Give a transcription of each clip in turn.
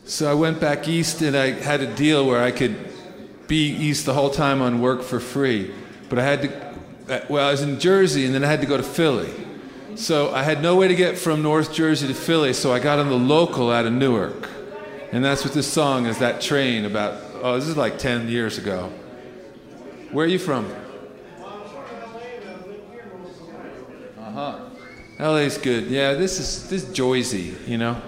So I went back east, and I had a deal where I could be east the whole time on work for free. But I had to, I was in Jersey, and then I had to go to Philly. So I had no way to get from North Jersey to Philly, so I got on the local out of Newark. And that's what this song is, that train about, this is like 10 years ago. Where are you from? Uh-huh. LA's good. Yeah, this is Joyzy, you know?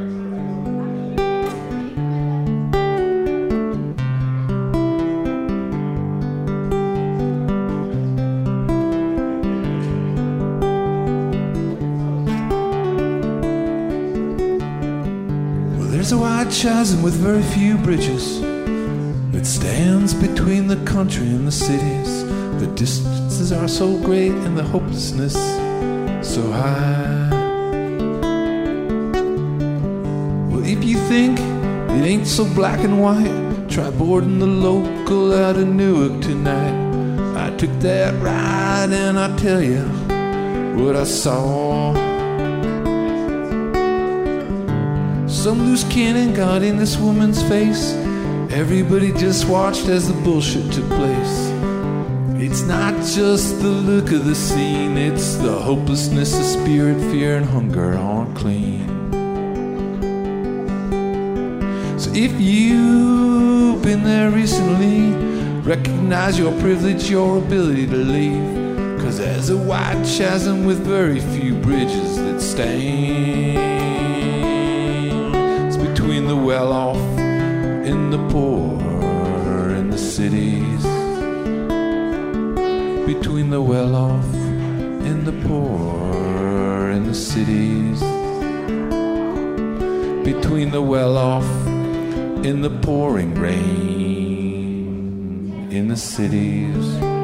There's a wide chasm with very few bridges that stands between the country and the cities. The distances are so great and the hopelessness so high. Well, if you think it ain't so black and white, try boarding the local out of Newark tonight. I took that ride and I tell you what I saw. Some loose cannon got in this woman's face. Everybody just watched as the bullshit took place. It's not just the look of the scene, it's the hopelessness of spirit, fear, and hunger aren't clean. So if you've been there recently, recognize your privilege, your ability to leave. 'Cause there's a wide chasm with very few bridges that stands between the well-off and the poor in the cities. Between the well-off and the poor in the cities. Between the well-off and the pouring rain in the cities.